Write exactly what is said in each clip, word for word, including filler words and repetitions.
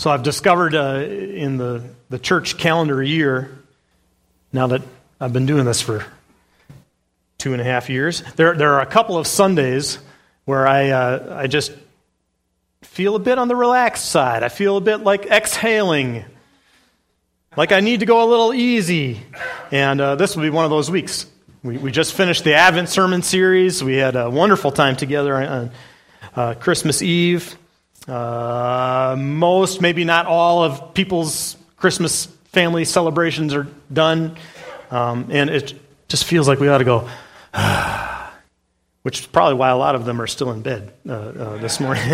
So I've discovered uh, in the, the church calendar year, now that I've been doing this for two and a half years, there there are a couple of Sundays where I uh, I just feel a bit on the relaxed side. I feel a bit like exhaling, like I need to go a little easy. And uh, this will be one of those weeks. We we just finished the Advent sermon series. We had a wonderful time together on uh, Christmas Eve. Uh, most, maybe not all, of people's Christmas family celebrations are done, um, and it just feels like we ought to go, which is probably why a lot of them are still in bed uh, uh, this morning,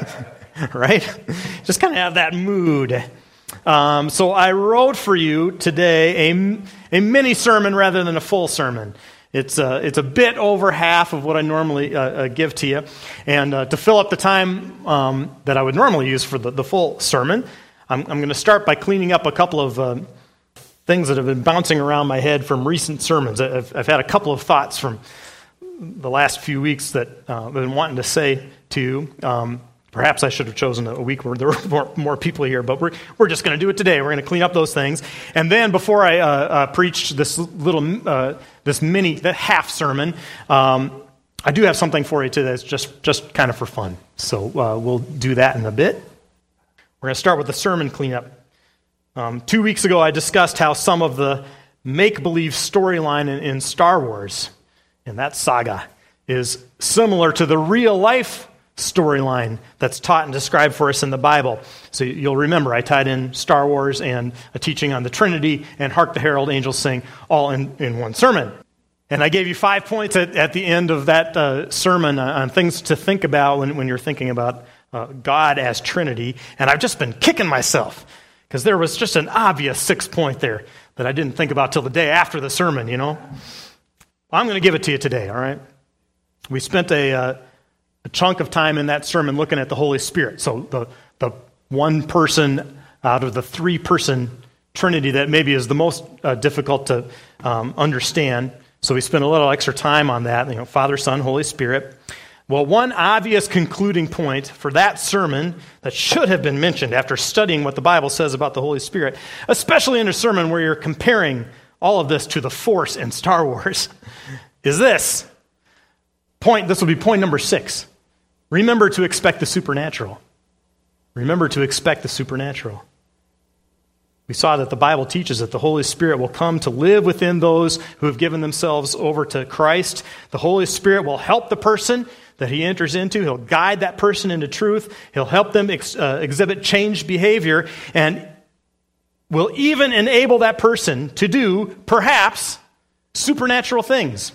right? Just kind of have that mood. Um, so I wrote for you today a, a mini sermon rather than a full sermon. It's a, it's a bit over half of what I normally uh, uh, give to you. And uh, to fill up the time um, that I would normally use for the, the full sermon, I'm, I'm going to start by cleaning up a couple of uh, things that have been bouncing around my head from recent sermons. I've, I've had a couple of thoughts from the last few weeks that uh, I've been wanting to say to you. Um, perhaps I should have chosen a week where there were more, more people here, but we're we're just going to do it today. We're going to clean up those things. And then before I uh, uh, preach this little, uh, this mini, that half sermon, um, I do have something for you today that's just, just kind of for fun. So uh, we'll do that in a bit. We're going to start with the sermon cleanup. Um, two weeks ago, I discussed how some of the make-believe storyline in, in Star Wars, in that saga, is similar to the real-life storyline that's taught and described for us in the Bible. So you'll remember I tied in Star Wars and a teaching on the Trinity and Hark the Herald Angels Sing all in, in one sermon. And I gave you five points at, at the end of that uh, sermon on things to think about when, when you're thinking about uh, God as Trinity. And I've just been kicking myself because there was just an obvious sixth point there that I didn't think about till the day after the sermon, you know. I'm going to give it to you today, all right? We spent a... Uh, a chunk of time in that sermon looking at the Holy Spirit. So the, the one person out of the three-person Trinity that maybe is the most uh, difficult to um, understand. So we spent a little extra time on that, you know, Father, Son, Holy Spirit. Well, one obvious concluding point for that sermon that should have been mentioned after studying what the Bible says about the Holy Spirit, especially in a sermon where you're comparing all of this to the Force in Star Wars, is this. Point. This will be point number six. Remember to expect the supernatural. Remember to expect the supernatural. We saw that the Bible teaches that the Holy Spirit will come to live within those who have given themselves over to Christ. The Holy Spirit will help the person that he enters into. He'll guide that person into truth. He'll help them ex- uh, exhibit changed behavior and will even enable that person to do, perhaps, supernatural things.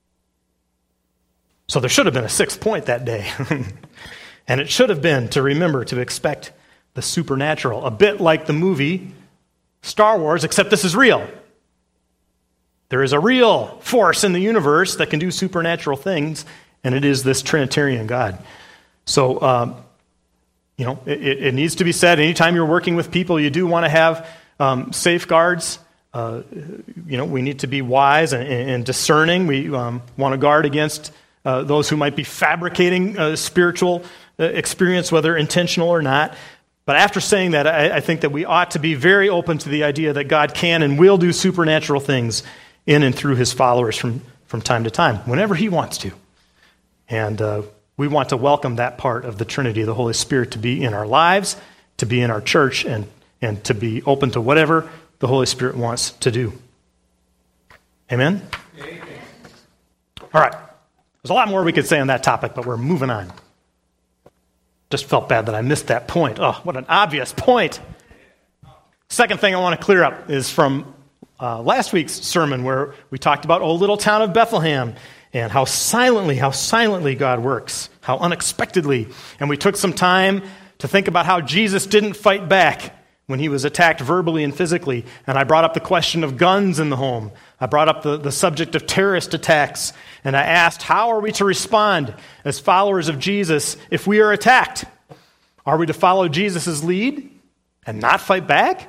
So there should have been a sixth point that day. And it should have been to remember to expect the supernatural. A bit like the movie Star Wars, except this is real. There is a real force in the universe that can do supernatural things, and it is this Trinitarian God. So, um, you know, it, it needs to be said, anytime you're working with people, you do want to have um, safeguards. Uh, you know, we need to be wise and, and discerning. We um, want to guard against Uh, those who might be fabricating uh, spiritual uh, experience, whether intentional or not. But after saying that, I, I think that we ought to be very open to the idea that God can and will do supernatural things in and through his followers from, from time to time, whenever he wants to. And uh, we want to welcome that part of the Trinity, the Holy Spirit, to be in our lives, to be in our church, and, and to be open to whatever the Holy Spirit wants to do. Amen? Amen. All right. There's a lot more we could say on that topic, but we're moving on. Just felt bad that I missed that point. Oh, what an obvious point. Second thing I want to clear up is from uh, last week's sermon where we talked about, oh, little town of Bethlehem, and how silently, how silently God works, how unexpectedly. And we took some time to think about how Jesus didn't fight back when he was attacked verbally and physically. And I brought up the question of guns in the home. I brought up the, the subject of terrorist attacks. And I asked, how are we to respond as followers of Jesus if we are attacked? Are we to follow Jesus' lead and not fight back?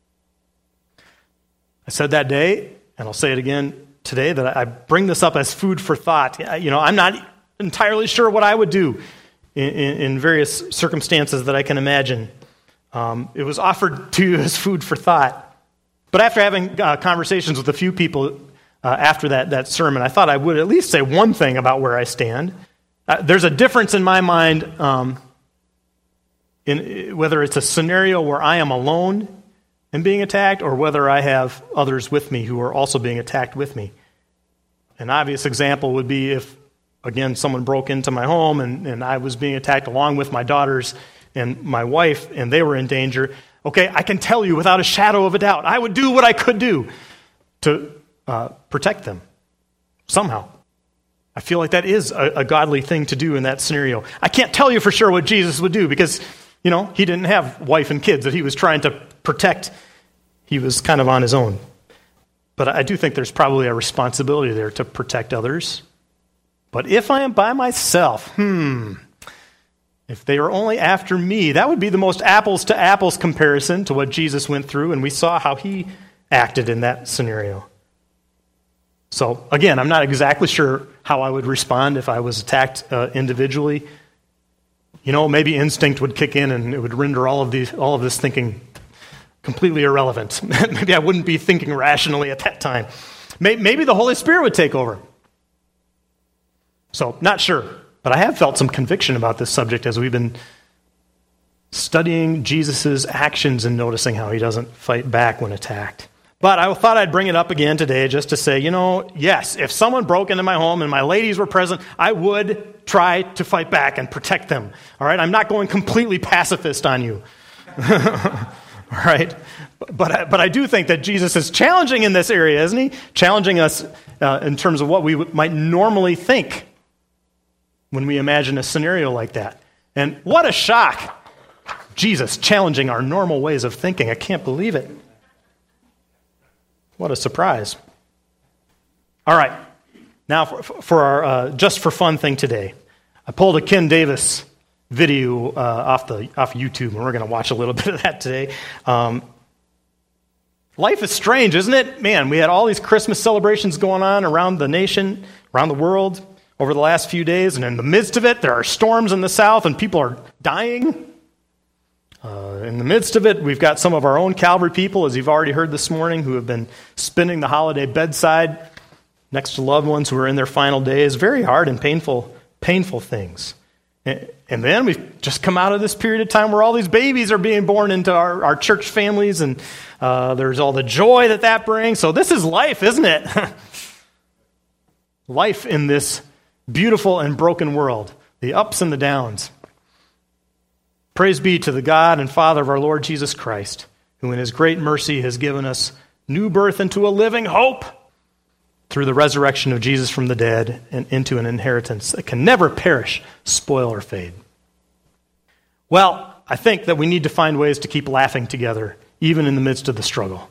I said that day, and I'll say it again today, that I bring this up as food for thought. You know, I'm not entirely sure what I would do in, in, in various circumstances that I can imagine. Um, it was offered to you as food for thought. But after having uh, conversations with a few people uh, after that, that sermon, I thought I would at least say one thing about where I stand. Uh, there's a difference in my mind um, in whether it's a scenario where I am alone and being attacked or whether I have others with me who are also being attacked with me. An obvious example would be if, again, someone broke into my home and, and I was being attacked along with my daughters and my wife, and they were in danger. Okay, I can tell you without a shadow of a doubt, I would do what I could do to uh, protect them somehow. I feel like that is a, a godly thing to do in that scenario. I can't tell you for sure what Jesus would do because, you know, he didn't have wife and kids that he was trying to protect. He was kind of on his own. But I do think there's probably a responsibility there to protect others. But if I am by myself, hmm... if they are only after me, that would be the most apples to apples comparison to what Jesus went through, and we saw how he acted in that scenario. So, again, I'm not exactly sure how I would respond if I was attacked uh, individually. You know, maybe instinct would kick in and it would render all of these, all of this thinking completely irrelevant. Maybe I wouldn't be thinking rationally at that time. Maybe the Holy Spirit would take over. So, not sure. But I have felt some conviction about this subject as we've been studying Jesus' actions and noticing how he doesn't fight back when attacked. But I thought I'd bring it up again today just to say, you know, yes, if someone broke into my home and my ladies were present, I would try to fight back and protect them. All right? I'm not going completely pacifist on you. All right? But I, but I do think that Jesus is challenging in this area, isn't he? Challenging us uh, in terms of what we might normally think when we imagine a scenario like that. And what a shock. Jesus challenging our normal ways of thinking. I can't believe it. What a surprise. All right. Now, for, for our uh, just for fun thing today, I pulled a Ken Davis video uh, off the off YouTube, and we're going to watch a little bit of that today. Um, life is strange, isn't it? Man, we had all these Christmas celebrations going on around the nation, around the world, over the last few days, and in the midst of it, there are storms in the south, and people are dying. Uh, in the midst of it, we've got some of our own Calvary people, as you've already heard this morning, who have been spending the holiday bedside next to loved ones who are in their final days. Very hard and painful, painful things. And, and then we've just come out of this period of time where all these babies are being born into our, our church families, and uh, there's all the joy that that brings. So this is life, isn't it? Life in this beautiful and broken world, the ups and the downs. Praise be to the God and Father of our Lord Jesus Christ, who in his great mercy has given us new birth into a living hope through the resurrection of Jesus from the dead and into an inheritance that can never perish, spoil, or fade. Well, I think that we need to find ways to keep laughing together, even in the midst of the struggle.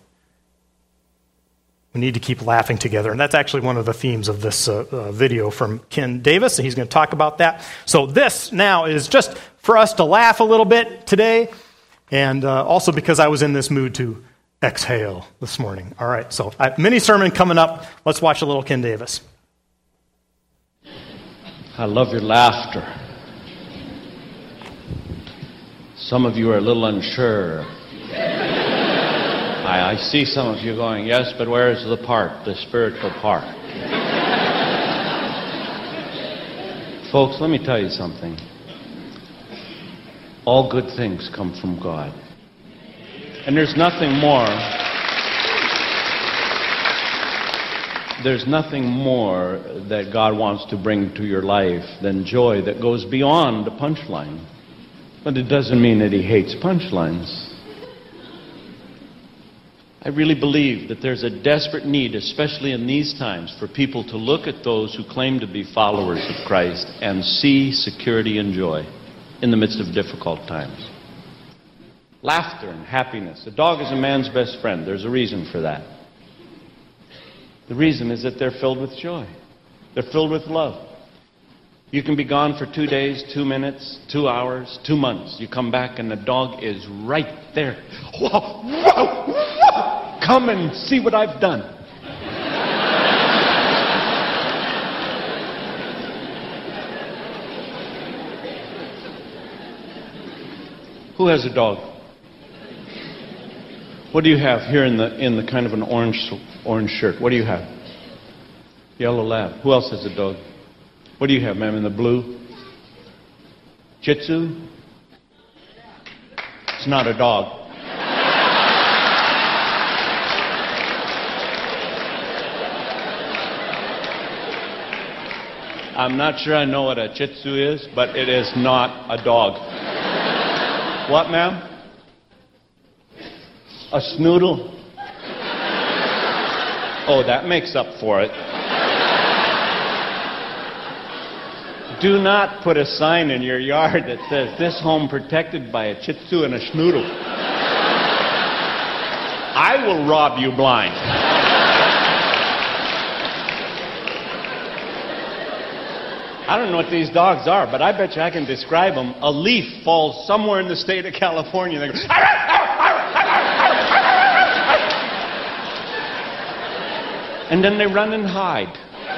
We need to keep laughing together. And that's actually one of the themes of this uh, uh, video from Ken Davis, and he's going to talk about that. So this now is just for us to laugh a little bit today, and uh, also because I was in this mood to exhale this morning. All right, so uh, mini sermon coming up. Let's watch a little Ken Davis. I love your laughter. Some of you are a little unsure. I, I see some of you going, yes, but where is the part, the spiritual part? Folks, let me tell you something. All good things come from God. And there's nothing more, there's nothing more that God wants to bring to your life than joy that goes beyond the punchline. But it doesn't mean that he hates punchlines. I really believe that there's a desperate need, especially in these times, for people to look at those who claim to be followers of Christ and see security and joy in the midst of difficult times. Laughter and happiness. A dog is a man's best friend. There's a reason for that. The reason is that they're filled with joy. They're filled with love. You can be gone for two days, two minutes, two hours, two months. You come back and the dog is right there. Whoa, whoa, whoa! Come and see what I've done. Who has a dog? What do you have here in the in the kind of an orange orange shirt? What do you have? Yellow lab. Who else has a dog? What do you have, ma'am, in the blue? Shih Tzu? It's not a dog. I'm not sure I know what a Shih Tzu is, but it is not a dog. What, ma'am? A snoodle? Oh, that makes up for it. Do not put a sign in your yard that says, "This home protected by a Shih Tzu and a schnoodle." I will rob you blind. I don't know what these dogs are, but I bet you I can describe them. A leaf falls somewhere in the state of California. They go, and then they run and hide.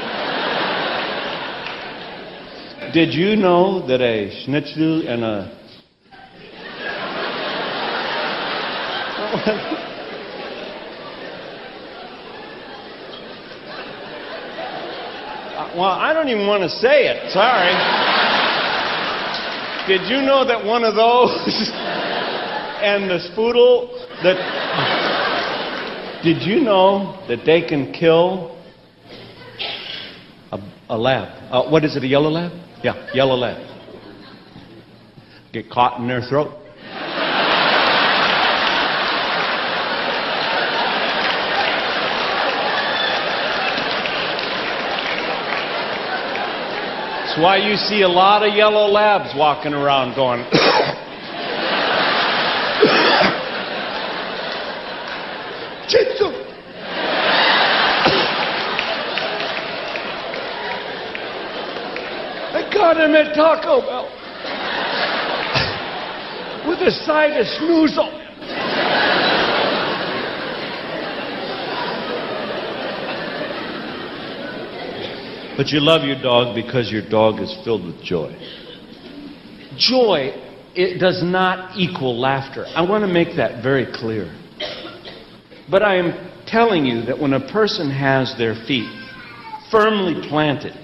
Did you know that a schnitzel and a... Well, I don't even want to say it. Sorry. Did you know that one of those and the spoodle that... Did you know that they can kill a, a lab? Uh, what is it, a yellow lab? Yeah, yellow lab. Get caught in their throat. That's why you see a lot of yellow labs walking around going... Jitsu! I got him at Taco Bell with a side of schnoozle. But you love your dog because your dog is filled with joy. Joy, it does not equal laughter. I want to make that very clear. But I am telling you that when a person has their feet firmly planted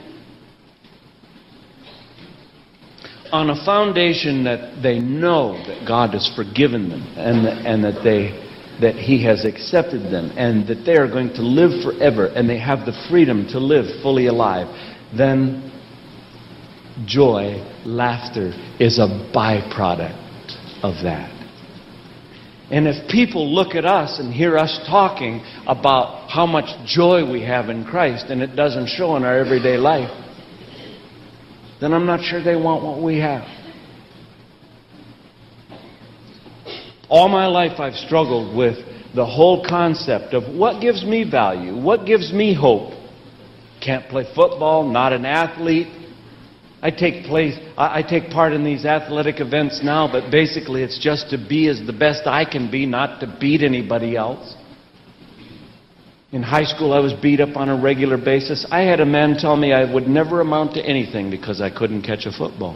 on a foundation that they know that God has forgiven them and that, and that they that He has accepted them and that they are going to live forever and they have the freedom to live fully alive, then joy, laughter is a byproduct of that. And if people look at us and hear us talking about how much joy we have in Christ and it doesn't show in our everyday life, then I'm not sure they want what we have. All my life I've struggled with the whole concept of what gives me value, what gives me hope. Can't play football, not an athlete. I take place, I take part in these athletic events now, but basically it's just to be as the best I can be, not to beat anybody else. In high school, I was beat up on a regular basis. I had a man tell me I would never amount to anything because I couldn't catch a football.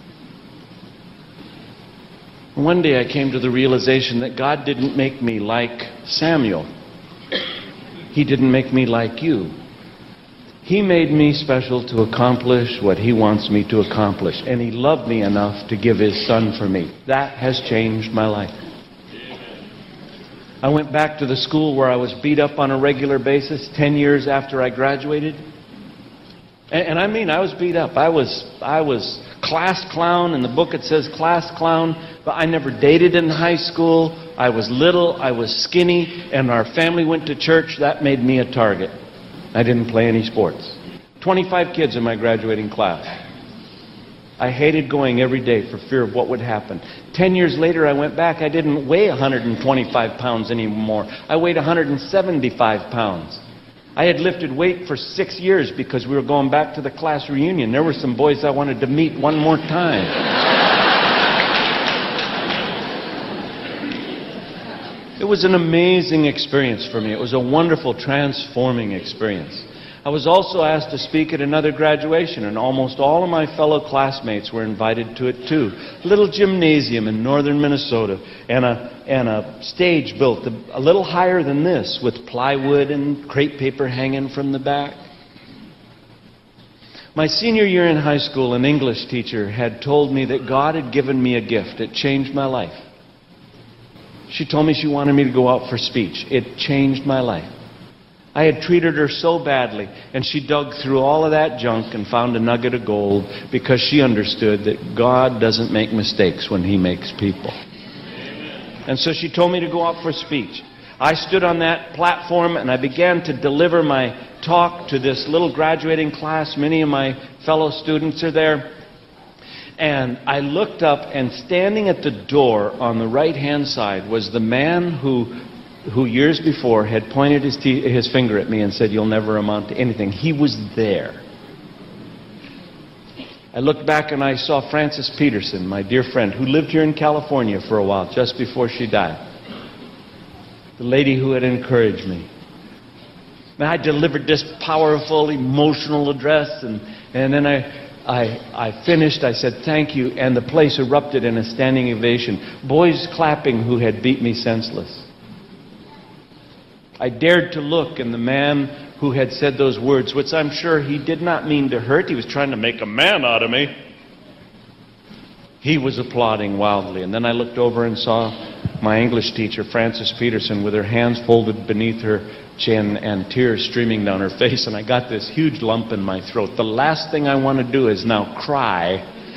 One day I came to the realization that God didn't make me like Samuel. He didn't make me like you. He made me special to accomplish what He wants me to accomplish. And He loved me enough to give His Son for me. That has changed my life. I went back to the school where I was beat up on a regular basis ten years after I graduated. And, and I mean, I was beat up. I was, I was class clown. In the book it says class clown. But I never dated in high school. I was little. I was skinny. And our family went to church. That made me a target. I didn't play any sports. twenty-five kids in my graduating class. I hated going every day for fear of what would happen. Ten years later, I went back. I didn't weigh one hundred twenty-five pounds anymore. I weighed one hundred seventy-five pounds. I had lifted weight for six years because we were going back to the class reunion. There were some boys I wanted to meet one more time. It was an amazing experience for me. It was a wonderful, transforming experience. I was also asked to speak at another graduation, and almost all of my fellow classmates were invited to it too. A little gymnasium in northern Minnesota, and a, and a stage built a, a little higher than this, with plywood and crepe paper hanging from the back. My senior year in high school, an English teacher had told me that God had given me a gift. It changed my life. She told me she wanted me to go out for speech. It changed my life. I had treated her so badly, and she dug through all of that junk and found a nugget of gold because she understood that God doesn't make mistakes when He makes people. And so she told me to go out for speech. I stood on that platform and I began to deliver my talk to this little graduating class. Many of my fellow students are there. And I looked up, and standing at the door on the right-hand side was the man who who years before had pointed his, te- his finger at me and said, "You'll never amount to anything." He was there. I looked back and I saw Frances Peterson, my dear friend, who lived here in California for a while, just before she died. The lady who had encouraged me. And I delivered this powerful, emotional address, and, and then I, I, I finished. I said, "Thank you," and the place erupted in a standing ovation. Boys clapping who had beat me senseless. I dared to look, and the man who had said those words, which I'm sure he did not mean to hurt, he was trying to make a man out of me, he was applauding wildly. And then I looked over and saw my English teacher, Frances Peterson, with her hands folded beneath her chin and tears streaming down her face, and I got this huge lump in my throat. The last thing I want to do is now cry.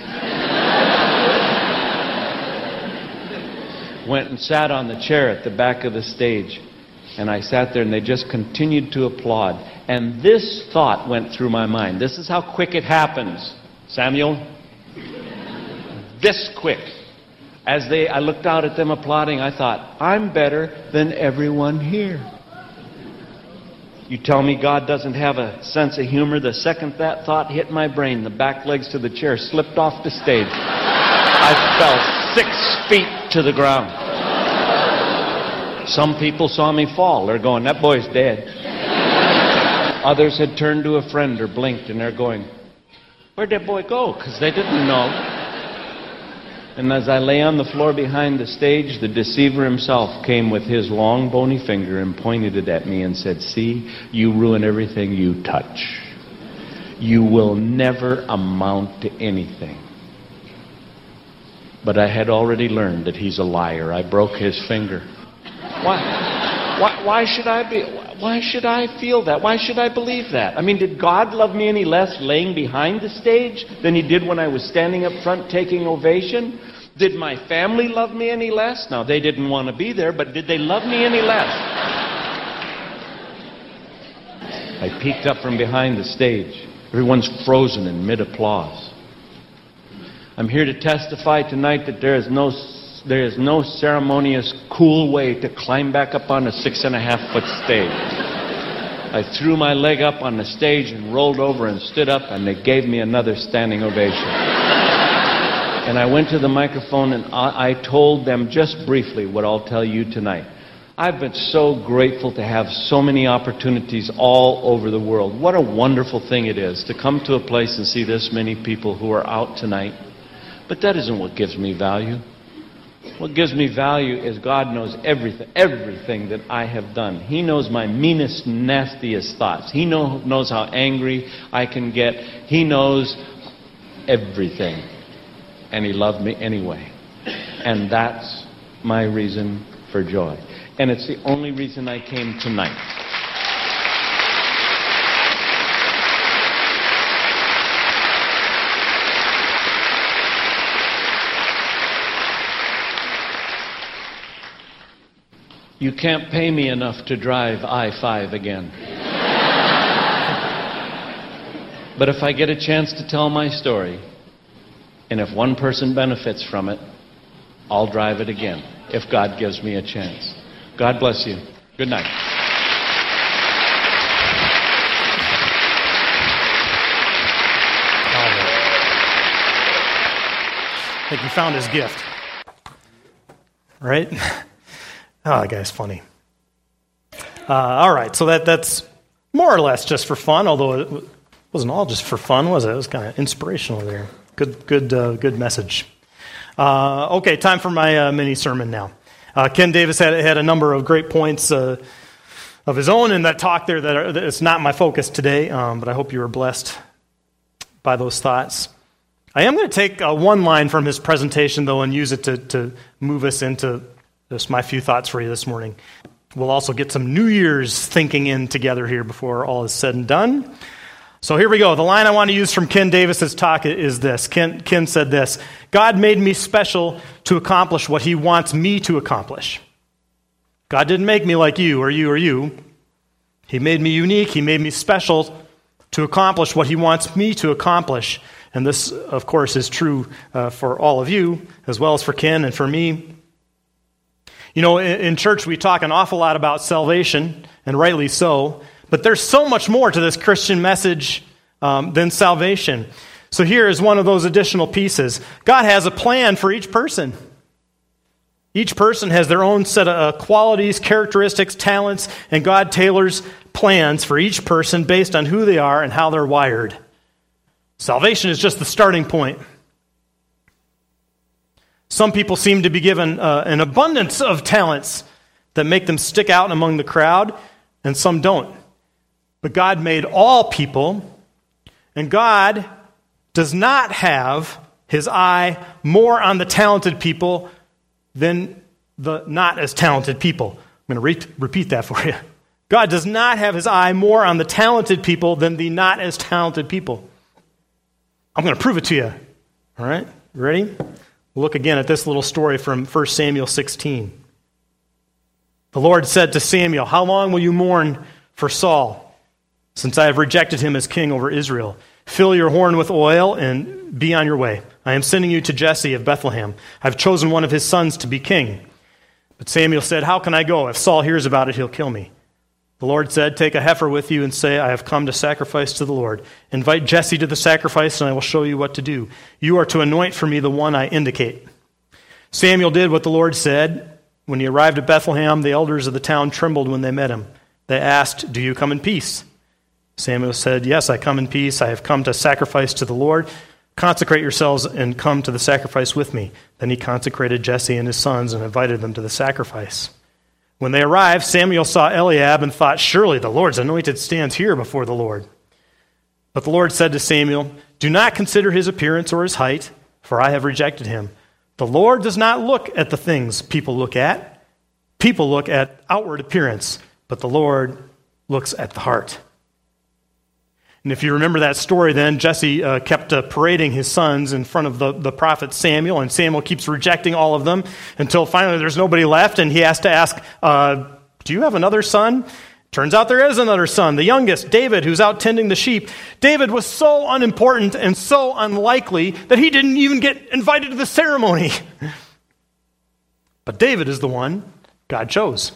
Went and sat on the chair at the back of the stage. And I sat there, and they just continued to applaud. And this thought went through my mind. This is how quick it happens, Samuel. This quick. As they, I looked out at them applauding, I thought, I'm better than everyone here. You tell me God doesn't have a sense of humor. The second that thought hit my brain, the back legs to the chair slipped off the stage. I fell six feet to the ground. Some people saw me fall. They're going, "That boy's dead." Others had turned to a friend or blinked, and they're going, "Where'd that boy go?" Because they didn't know. And as I lay on the floor behind the stage, the deceiver himself came with his long, bony finger and pointed it at me and said, "See, you ruin everything you touch. You will never amount to anything." But I had already learned that he's a liar. I broke his finger. Why, why, why should I be? Why should I feel that? Why should I believe that? I mean, did God love me any less laying behind the stage than He did when I was standing up front taking ovation? Did my family love me any less? Now, they didn't want to be there, but did they love me any less? I peeked up from behind the stage. Everyone's frozen in mid-applause. I'm here to testify tonight that there is no There is no ceremonious, cool way to climb back up on a six and a half foot stage. I threw my leg up on the stage and rolled over and stood up, and they gave me another standing ovation. And I went to the microphone and I, I told them just briefly what I'll tell you tonight. I've been so grateful to have so many opportunities all over the world. What a wonderful thing it is to come to a place and see this many people who are out tonight. But that isn't what gives me value. What gives me value is God knows everything, everything that I have done. He knows my meanest, nastiest thoughts. He know, knows how angry I can get. He knows everything. And He loved me anyway. And that's my reason for joy. And it's the only reason I came tonight. You can't pay me enough to drive I five again. But if I get a chance to tell my story, and if one person benefits from it, I'll drive it again, if God gives me a chance. God bless you. Good night. I think he found his gift. Right? Oh, that guy's funny. Uh, all right, so that that's more or less just for fun, although it wasn't all just for fun, was it? It was kind of inspirational there. Good, good, uh, good message. Uh, okay, time for my uh, mini sermon now. Uh, Ken Davis had had a number of great points uh, of his own in that talk there. That, are, that it's not my focus today, um, but I hope you were blessed by those thoughts. I am going to take uh, one line from his presentation, though, and use it to, to move us into just my few thoughts for you this morning. We'll also get some New Year's thinking in together here before all is said and done. So here we go. The line I want to use from Ken Davis's talk is this. Ken, Ken said this: God made me special to accomplish what he wants me to accomplish. God didn't make me like you or you or you. He made me unique. He made me special to accomplish what he wants me to accomplish. And this, of course, is true uh, for all of you, as well as for Ken and for me. You know, in, in church we talk an awful lot about salvation, and rightly so, but there's so much more to this Christian message um, than salvation. So here is one of those additional pieces. God has a plan for each person. Each person has their own set of uh, qualities, characteristics, talents, and God tailors plans for each person based on who they are and how they're wired. Salvation is just the starting point. Some people seem to be given uh, an abundance of talents that make them stick out among the crowd, and some don't. But God made all people, and God does not have his eye more on the talented people than the not as talented people. I'm going to re- repeat that for you. God does not have his eye more on the talented people than the not as talented people. I'm going to prove it to you. All right? You ready? We'll look again at this little story from First Samuel sixteen. The Lord said to Samuel, "How long will you mourn for Saul, since I have rejected him as king over Israel? Fill your horn with oil and be on your way. I am sending you to Jesse of Bethlehem. I've chosen one of his sons to be king." But Samuel said, "How can I go? If Saul hears about it, he'll kill me." The Lord said, "Take a heifer with you and say, 'I have come to sacrifice to the Lord.' Invite Jesse to the sacrifice, and I will show you what to do. You are to anoint for me the one I indicate." Samuel did what the Lord said. When he arrived at Bethlehem, the elders of the town trembled when they met him. They asked, "Do you come in peace?" Samuel said, "Yes, I come in peace. I have come to sacrifice to the Lord. Consecrate yourselves and come to the sacrifice with me." Then he consecrated Jesse and his sons and invited them to the sacrifice. When they arrived, Samuel saw Eliab and thought, "Surely the Lord's anointed stands here before the Lord." But the Lord said to Samuel, "Do not consider his appearance or his height, for I have rejected him. The Lord does not look at the things people look at. People look at outward appearance, but the Lord looks at the heart." And if you remember that story then, Jesse uh, kept uh, parading his sons in front of the, the prophet Samuel, and Samuel keeps rejecting all of them until finally there's nobody left, and he has to ask, uh, "Do you have another son?" Turns out there is another son, the youngest, David, who's out tending the sheep. David was so unimportant and so unlikely that he didn't even get invited to the ceremony. But David is the one God chose.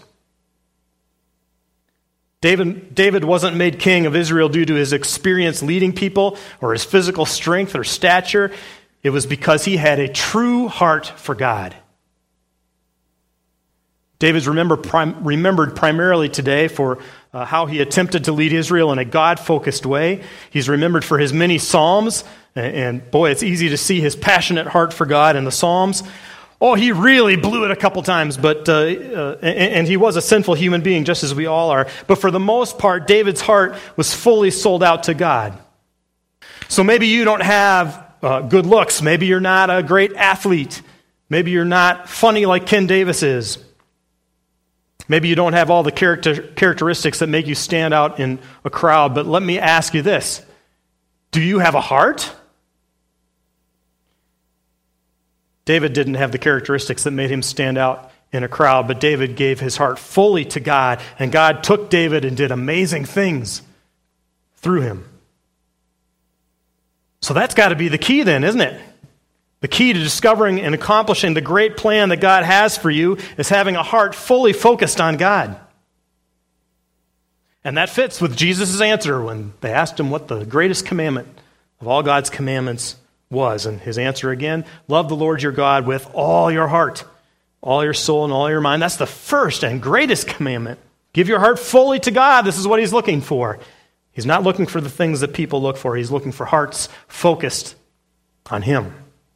David, David wasn't made king of Israel due to his experience leading people or his physical strength or stature. It was because he had a true heart for God. David's remember, prim, remembered primarily today for uh, how he attempted to lead Israel in a God-focused way. He's remembered for his many psalms, and, and boy, it's easy to see his passionate heart for God in the psalms. Oh, he really blew it a couple times, but uh, uh, and, and he was a sinful human being, just as we all are. But for the most part, David's heart was fully sold out to God. So maybe you don't have uh, good looks. Maybe you're not a great athlete. Maybe you're not funny like Ken Davis is. Maybe you don't have all the character, characteristics that make you stand out in a crowd. But let me ask you this. Do you have a heart? David didn't have the characteristics that made him stand out in a crowd, but David gave his heart fully to God, and God took David and did amazing things through him. So that's got to be the key then, isn't it? The key to discovering and accomplishing the great plan that God has for you is having a heart fully focused on God. And that fits with Jesus' answer when they asked him what the greatest commandment of all God's commandments was. And his answer again, love the Lord your God with all your heart, all your soul, and all your mind. That's the first and greatest commandment. Give your heart fully to God. This is what he's looking for. He's not looking for the things that people look for. He's looking for hearts focused on him.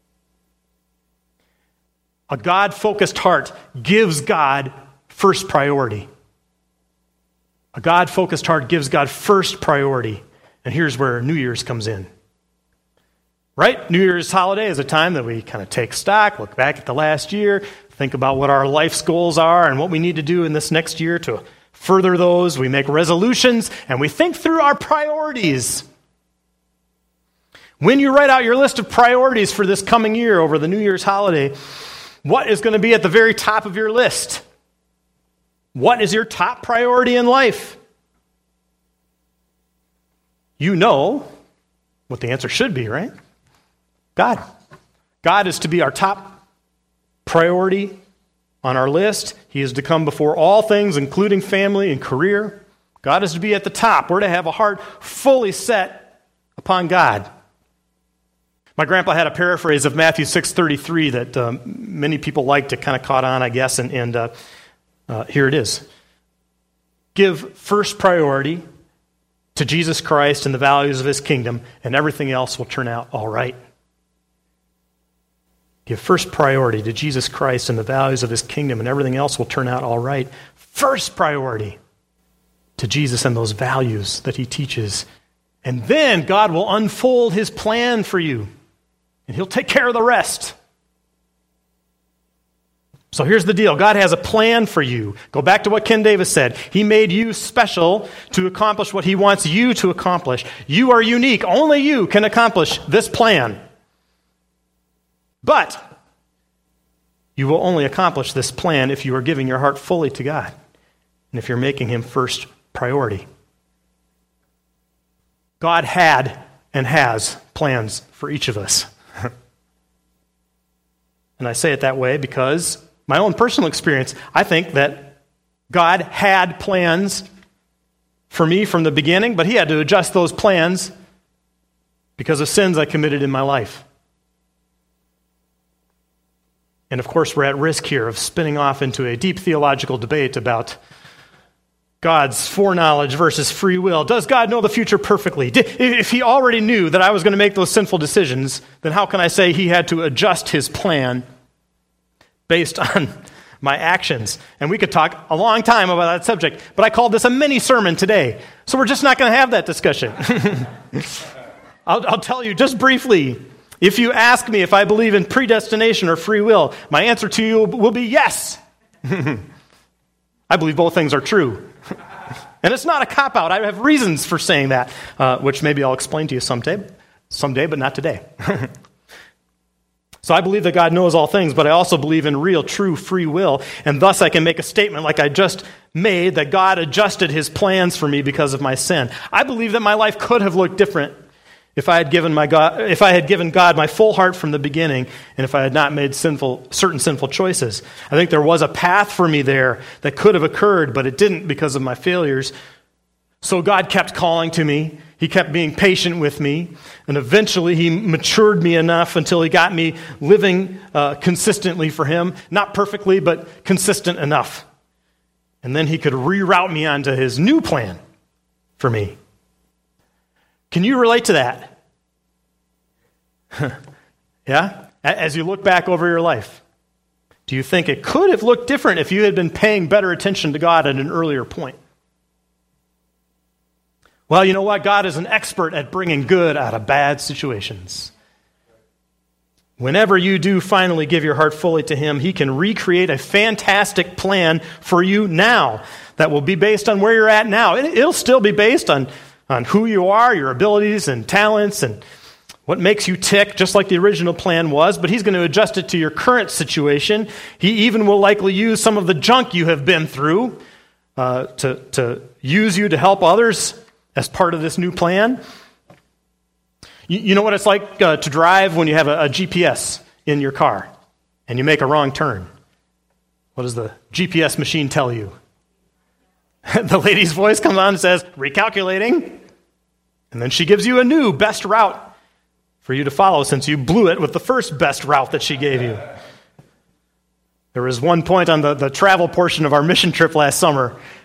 A God-focused heart gives God first priority. A God-focused heart gives God first priority. And here's where New Year's comes in. Right? New Year's holiday is a time that we kind of take stock, look back at the last year, think about what our life's goals are and what we need to do in this next year to further those. We make resolutions and we think through our priorities. When you write out your list of priorities for this coming year over the New Year's holiday, what is going to be at the very top of your list? What is your top priority in life? You know what the answer should be, right? God. God is to be our top priority on our list. He is to come before all things, including family and career. God is to be at the top. We're to have a heart fully set upon God. My grandpa had a paraphrase of Matthew six thirty-three that um, many people liked. It kind of caught on, I guess, and, and uh, uh, here it is. Give first priority to Jesus Christ and the values of his kingdom, and everything else will turn out all right. Give first priority to Jesus Christ and the values of his kingdom, and everything else will turn out all right. First priority to Jesus and those values that he teaches. And then God will unfold his plan for you, and he'll take care of the rest. So here's the deal. God has a plan for you. Go back to what Ken Davis said. He made you special to accomplish what he wants you to accomplish. You are unique. Only you can accomplish this plan. But you will only accomplish this plan if you are giving your heart fully to God and if you're making him first priority. God had and has plans for each of us. And I say it that way because my own personal experience, I think that God had plans for me from the beginning, but he had to adjust those plans because of sins I committed in my life. And of course, we're at risk here of spinning off into a deep theological debate about God's foreknowledge versus free will. Does God know the future perfectly? If he already knew that I was going to make those sinful decisions, then how can I say he had to adjust his plan based on my actions? And we could talk a long time about that subject, but I called this a mini sermon today, so we're just not going to have that discussion. I'll, I'll tell you just briefly. If you ask me if I believe in predestination or free will, my answer to you will be yes. I believe both things are true. And it's not a cop-out. I have reasons for saying that, uh, which maybe I'll explain to you someday, someday, but not today. So I believe that God knows all things, but I also believe in real, true free will, and thus I can make a statement like I just made that God adjusted his plans for me because of my sin. I believe that my life could have looked different If I had given my God, if I had given God my full heart from the beginning, and if I had not made sinful, certain sinful choices. I think there was a path for me there that could have occurred, but it didn't because of my failures. So God kept calling to me. He kept being patient with me, and eventually he matured me enough until he got me living uh, consistently for him. Not perfectly, but consistent enough. And then he could reroute me onto his new plan for me. Can you relate to that? Yeah? As you look back over your life, do you think it could have looked different if you had been paying better attention to God at an earlier point? Well, you know what? God is an expert at bringing good out of bad situations. Whenever you do finally give your heart fully to him, he can recreate a fantastic plan for you now that will be based on where you're at now. It'll still be based on on who you are, your abilities and talents, and what makes you tick, just like the original plan was, but he's going to adjust it to your current situation. He even will likely use some of the junk you have been through uh, to, to use you to help others as part of this new plan. You, you know what it's like uh, to drive when you have a, a G P S in your car and you make a wrong turn. What does the G P S machine tell you? The lady's voice comes on and says, recalculating. And then she gives you a new best route for you to follow since you blew it with the first best route that she gave you. There was one point on the, the travel portion of our mission trip last summer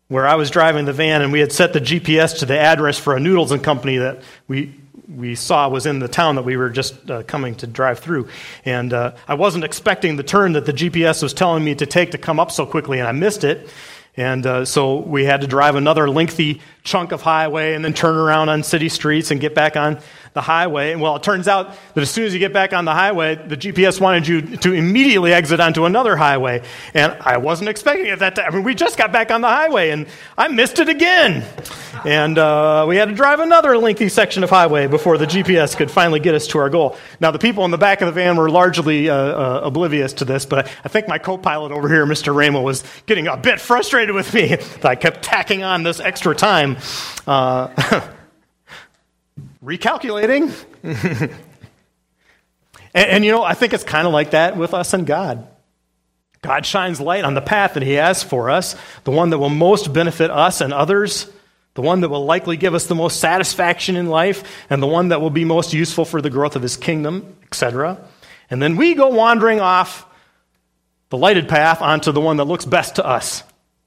where I was driving the van, and we had set the G P S to the address for a noodles and company that we we saw was in the town that we were just uh, coming to drive through. And uh, I wasn't expecting the turn that the G P S was telling me to take to come up so quickly, and I missed it. And uh, so we had to drive another lengthy chunk of highway and then turn around on city streets and get back on the highway. And well, it turns out that as soon as you get back on the highway, the G P S wanted you to immediately exit onto another highway. And I wasn't expecting it that time. I mean, we just got back on the highway, and I missed it again. And uh, we had to drive another lengthy section of highway before the G P S could finally get us to our goal. Now, the people in the back of the van were largely uh, uh, oblivious to this, but I think my co-pilot over here, Mister Ramo, was getting a bit frustrated with me that I kept tacking on this extra time. Uh, recalculating. and, and, you know, I think it's kind of like that with us and God. God shines light on the path that he has for us, the one that will most benefit us and others, the one that will likely give us the most satisfaction in life, and the one that will be most useful for the growth of his kingdom, et cetera. And then we go wandering off the lighted path onto the one that looks best to us.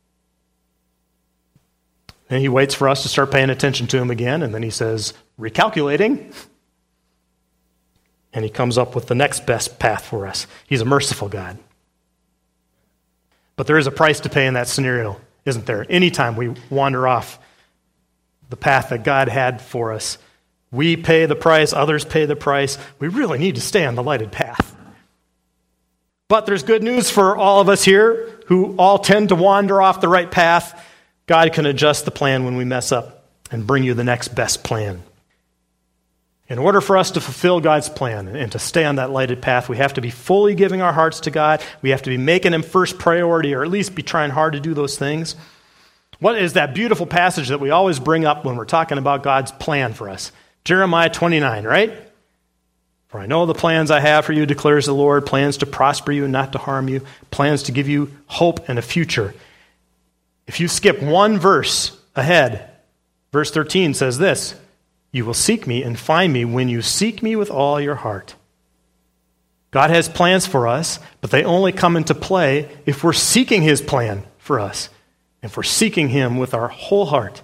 And he waits for us to start paying attention to him again, and then he says, recalculating. And he comes up with the next best path for us. He's a merciful God. But there is a price to pay in that scenario, isn't there? Anytime we wander off the path that God had for us, we pay the price, others pay the price. We really need to stay on the lighted path. But there's good news for all of us here who all tend to wander off the right path. God can adjust the plan when we mess up and bring you the next best plan. In order for us to fulfill God's plan and to stay on that lighted path, we have to be fully giving our hearts to God. We have to be making him first priority, or at least be trying hard to do those things. What is that beautiful passage that we always bring up when we're talking about God's plan for us? Jeremiah twenty-nine, right? For I know the plans I have for you, declares the Lord, plans to prosper you and not to harm you, plans to give you hope and a future. If you skip one verse ahead, verse thirteen says this, you will seek me and find me when you seek me with all your heart. God has plans for us, but they only come into play if we're seeking his plan for us, if we're seeking him with our whole heart.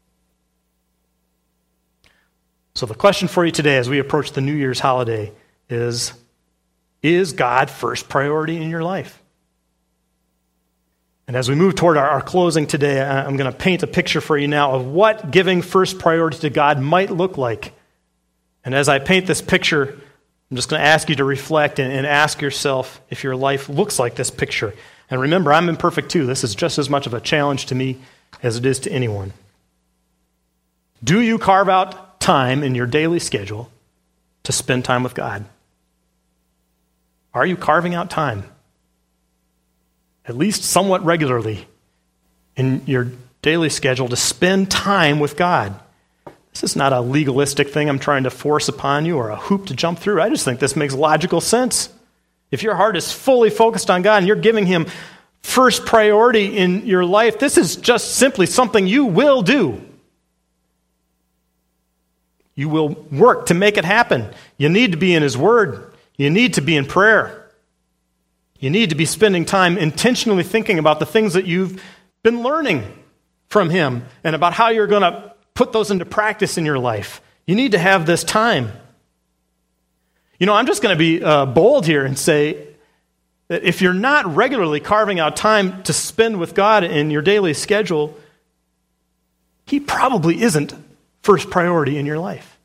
So the question for you today as we approach the New Year's holiday is, is God first priority in your life? And as we move toward our, our closing today, I'm going to paint a picture for you now of what giving first priority to God might look like. And as I paint this picture, I'm just going to ask you to reflect and, and ask yourself if your life looks like this picture. And remember, I'm imperfect too. This is just as much of a challenge to me as it is to anyone. Do you carve out time in your daily schedule to spend time with God? Are you carving out time, at least somewhat regularly, in your daily schedule to spend time with God? This is not a legalistic thing I'm trying to force upon you or a hoop to jump through. I just think this makes logical sense. If your heart is fully focused on God and you're giving him first priority in your life, this is just simply something you will do. You will work to make it happen. You need to be in his word. You need to be in prayer. You need to be spending time intentionally thinking about the things that you've been learning from him and about how you're going to put those into practice in your life. You need to have this time. You know, I'm just going to be uh, bold here and say that if you're not regularly carving out time to spend with God in your daily schedule, he probably isn't first priority in your life.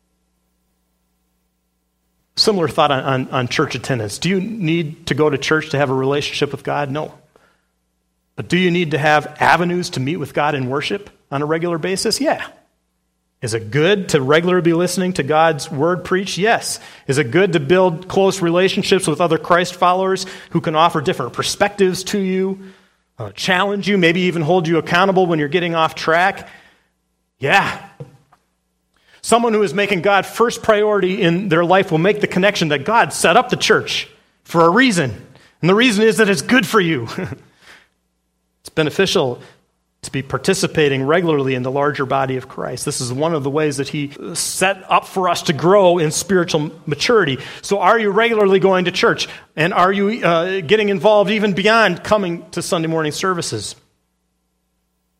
Similar thought on, on, on church attendance. Do you need to go to church to have a relationship with God? No. But do you need to have avenues to meet with God in worship on a regular basis? Yeah. Is it good to regularly be listening to God's word preached? Yes. Is it good to build close relationships with other Christ followers who can offer different perspectives to you, uh, challenge you, maybe even hold you accountable when you're getting off track? Yeah. Someone who is making God first priority in their life will make the connection that God set up the church for a reason. And the reason is that it's good for you. It's beneficial to be participating regularly in the larger body of Christ. This is one of the ways that he set up for us to grow in spiritual maturity. So are you regularly going to church? And are you uh, getting involved even beyond coming to Sunday morning services?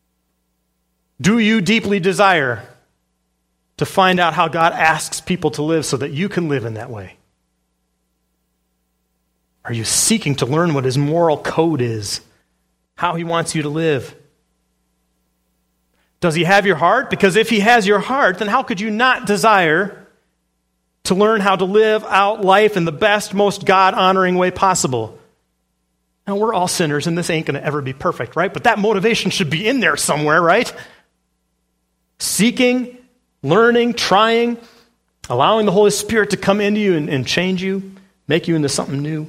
Do you deeply desire to find out how God asks people to live so that you can live in that way? Are you seeking to learn what his moral code is, how he wants you to live? Does he have your heart? Because if he has your heart, then how could you not desire to learn how to live out life in the best, most God-honoring way possible? Now, we're all sinners, and this ain't going to ever be perfect, right? But that motivation should be in there somewhere, right? Seeking, learning, trying, allowing the Holy Spirit to come into you and, and change you, make you into something new.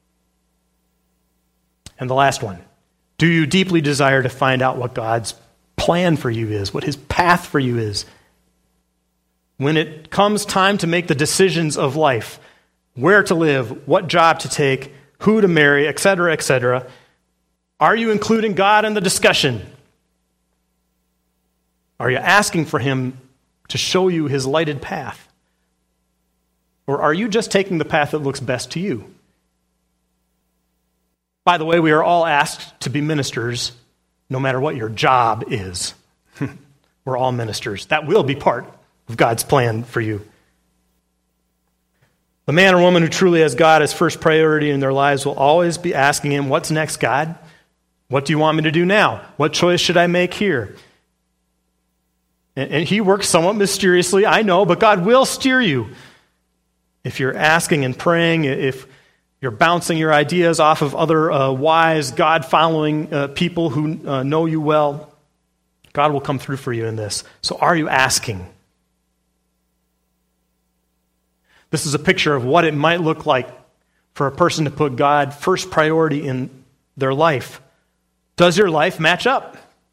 And the last one, do you deeply desire to find out what God's plan for you is, what his path for you is? When it comes time to make the decisions of life, where to live, what job to take, who to marry, et cetera, et cetera, are you including God in the discussion? Are you asking for him to show you his lighted path? Or are you just taking the path that looks best to you? By the way, we are all asked to be ministers, no matter what your job is. We're all ministers. That will be part of God's plan for you. The man or woman who truly has God as first priority in their lives will always be asking him, what's next, God? What do you want me to do now? What choice should I make here? And, and he works somewhat mysteriously, I know, but God will steer you. If you're asking and praying, if you're bouncing your ideas off of other uh, wise, God-following uh, people who uh, know you well, God will come through for you in this. So are you asking? This is a picture of what it might look like for a person to put God first priority in their life. Does your life match up?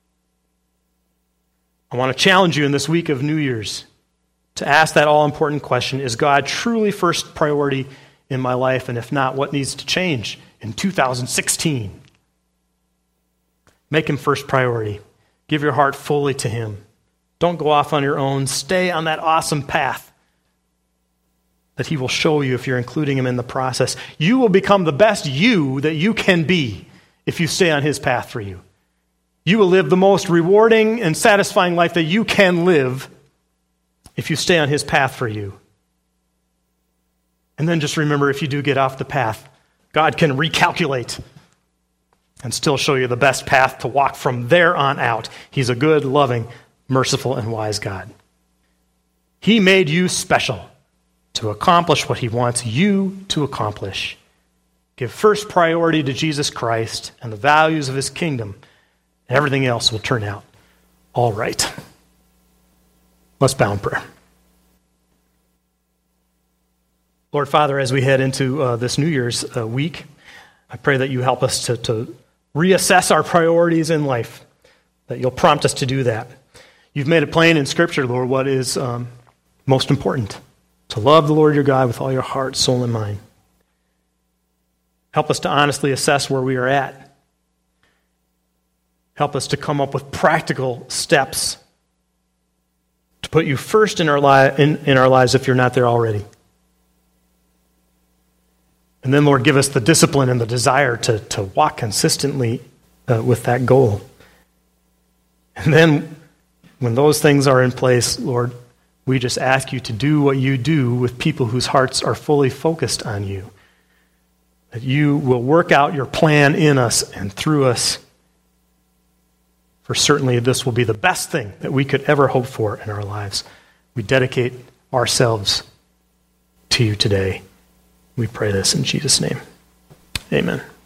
I want to challenge you in this week of New Year's to ask that all-important question, is God truly first priority in my life? And if not, what needs to change in two thousand sixteen? Make him first priority. Give your heart fully to him. Don't go off on your own. Stay on that awesome path that he will show you if you're including him in the process. You will become the best you that you can be if you stay on his path for you. You will live the most rewarding and satisfying life that you can live if you stay on his path for you. And then just remember, if you do get off the path, God can recalculate and still show you the best path to walk from there on out. He's a good, loving, merciful, and wise God. He made you special to accomplish what he wants you to accomplish. Give first priority to Jesus Christ and the values of his kingdom, and everything else will turn out all right. Let's bow in prayer. Lord Father, as we head into uh, this New Year's uh, week, I pray that you help us to, to reassess our priorities in life, that you'll prompt us to do that. You've made it plain in Scripture, Lord, what is um, most important: to love the Lord your God with all your heart, soul, and mind. Help us to honestly assess where we are at. Help us to come up with practical steps to put you first in our, li- in, in our lives if you're not there already. And then, Lord, give us the discipline and the desire to, to walk consistently uh, with that goal. And then, when those things are in place, Lord, we just ask you to do what you do with people whose hearts are fully focused on you. That you will work out your plan in us and through us. For certainly this will be the best thing that we could ever hope for in our lives. We dedicate ourselves to you today. We pray this in Jesus' name. Amen.